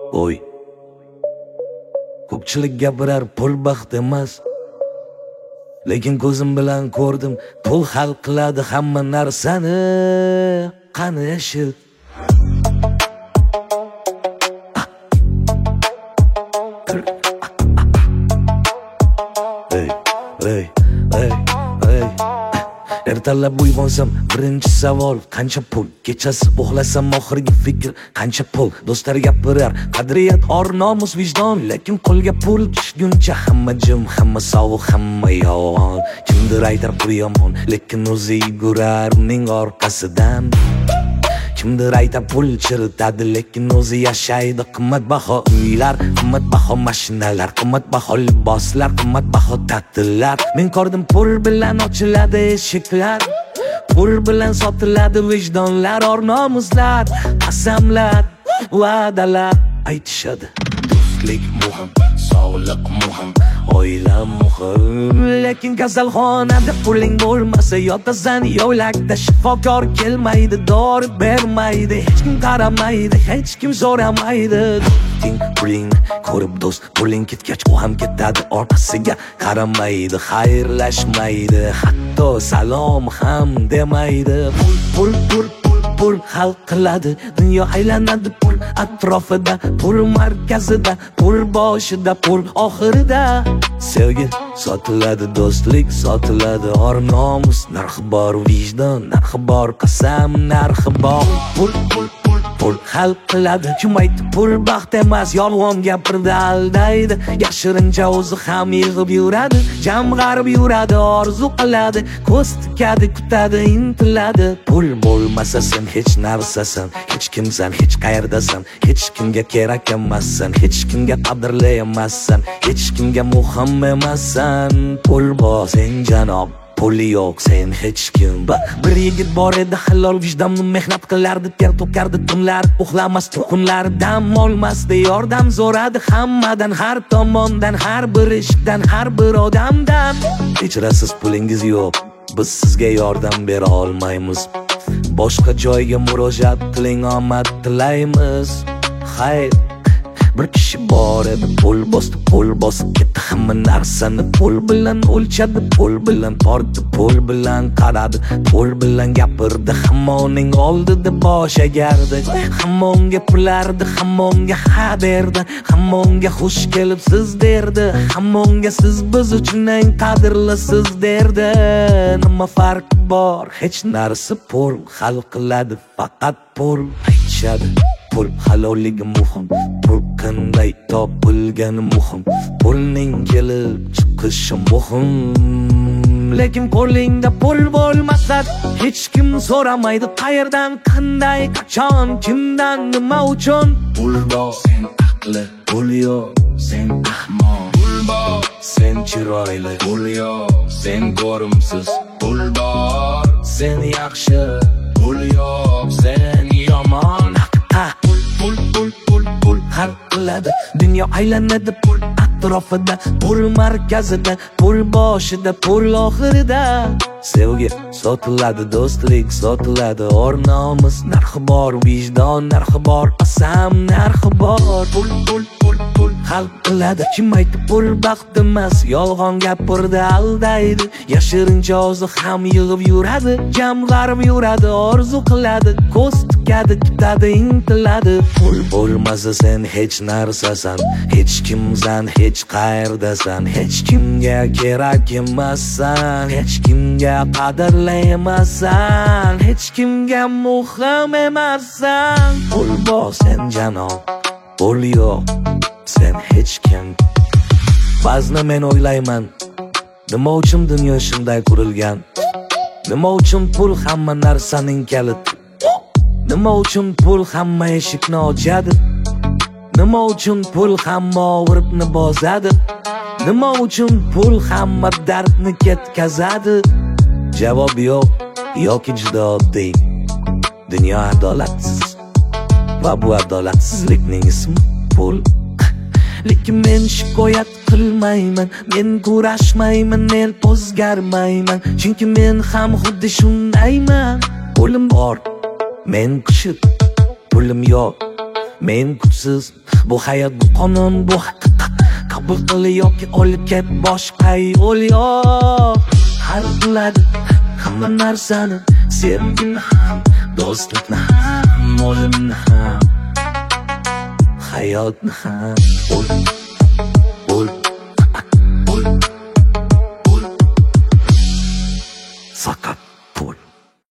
Oy, ko'pchilik gapirar pul baxt emas, lekin ko'zim bilan ko'rdim, pul hal qiladi hamma narsani. Qani eshit. Ertalab uyg'onsam birinchi savol qancha pul, kechasi uxlasam oxirgi fikr qancha pul. Do'stlar gapirar qadriyat, or, nomus, vijdon, lekin qo'lga pul tushguncha hamma jim, hamma sovuq, hamma yolg'on. Kimdir aytar pul yomon, lekin o'zi yugurar uning orqasidan. Kimdir aytar pul chiritadi, lekin o'zi yashaydi. Qimmatbaho uylar, qimmatbaho mashinalar, qimmatbaho liboslar, qimmatbaho ta'tillar. Men ko'rdim pul bilan ochiladi eshiklar, pul bilan sotiladi vijdonlar, or, nomuslar, qasamlar, va'dalar. Aytishadi do'stlik muhim, sog'liq muhim, oila muhim, lekin kasalxonada puling bo'lmasa yotasan yo'lakda. Shifokor kelmaydi, dori bermaydi, hech kim qaramaydi, hech kim so'ramaydi. Do'sting pulingni ko'rib do'st, puling ketgach u ham ketadi, orqasiga qaramaydi, xayrlashmaydi, hatto salom ham demaydi. Pul hal qiladi, dunyo aylanadi pul atrofida, pul markazida, pul boshida, pul oxirida. Sevgi sotiladi, do'stlik sotiladi, or, nomus narxi bor, vijdon narxi bor, qasam narxi bor. Pul hal qiladi. Kim aytdi pul baxt emas, yolg'on gapirdi, aldaydi. Yashirincha o'zi ham yig'ib yuradi, jamg'arib yuradi, orzu qiladi, ko'z tikadi, kutadi, intiladi. Pul bo'lmasa sen hech narsasan, hech kimsan, hech qayerdasan, hech kimga kerak emassan, hech kimga qadrli emassan, hech kimga muhim emassan. Pul bor sen janob, puli yo'q sen hech kim. Bir yigit bor edi, halol vijdonni mehnat qilardi, ter to'kardi tunlar, uxlamasdi kunlar, dam olmasdi, yordam so'radi hammadan, har tomondan, har bir ishdan, har bir odamdan. Kechirasiz, pulingiz yo'q, biz sizga yordam bera olmaymiz, boshqa joyga murojaat qiling, omad tilaymiz. Xayr, bir kishi bor edi, pul bosib ketdi hamma narsani, pul bilan o'lchadi, pul bilan tortdi, pul bilan qaradi, pul bilan gapirdi, hamma uning oldida bosh egardi, hamma unga pulardi, hamma unga ha derdi, hamma unga xush kelibsiz derdi, hamma unga siz biz uchun eng qadrlisiz derdi. Nima farq bor? Hech narsa. Pul hal qiladi, faqat pul. Aytishadi pul halolligi muhim, pul qanday topilgani muhim, pulning kelib chiqishi muhim. Lekin qo'lingda pul bo'lmasa hech kim so'ramaydi, qayerdan, qanday, qachon, kimdan, nima uchun. Pul bor sen aqli, pul yo'q sen ahmoq. Pul bor sen chiroyli, pul yo'q sen ko'rimsiz. Pul bor sen yaxshi, pul yo'q sen yomon. Pul hal qiladi, dunyo aylanadi pul atrofida, pul markazida, pul boshida, pul oxirida. Sevgi sotiladi, do'stlik sotiladi, or, nomus narxi bor, vijdon narxi bor, qasam narxi bor. Pul hal qiladi. Kim aytdi pul baxt emas, yolg'on gapirdi, aldaydi. Yashirincha o'zi ham yig'ib yuradi, jamg'arib yuradi, orzu qiladi, ko'z tikadi, kutadi, intiladi. Pul bo'lmasa sen hech narsasan, hech kimsan, hech qayerdasan, hech kimga kerak emassan, hech kimga qadrli emassan, hech kimga muhim emassan. Pul bor sen janob, pul yo'q sen hech kim. Ba'zida men o'ylayman, nima uchun dunyo shunday qurilgan? Nima uchun pul hamma narsaning kaliti? Nima uchun pul hamma eshikni ochadi? Nima uchun pul hamma og'riqni bosadi? Nima uchun pul hamma dardni ketkazadi? Javob yo'q, yoki juda oddiy. Dunyo adolatsiz va bu adolatsizlikning ismi pul. Lekin men shikoyat qilmayman, men kurashmayman, el o'zgarmayman, chunki men ham xuddi shundayman. Pulim bor, men qishib, pulim yo'q, Men kuchsiz, bu hayot, bu qonun, bu haqiqat. Qabul qil yoki olib ket boshqa yo'l yo'q. Hal qiladi hamma narsani, sevgini ham, do'stlikni ham, o'limni ham, hayotni ham.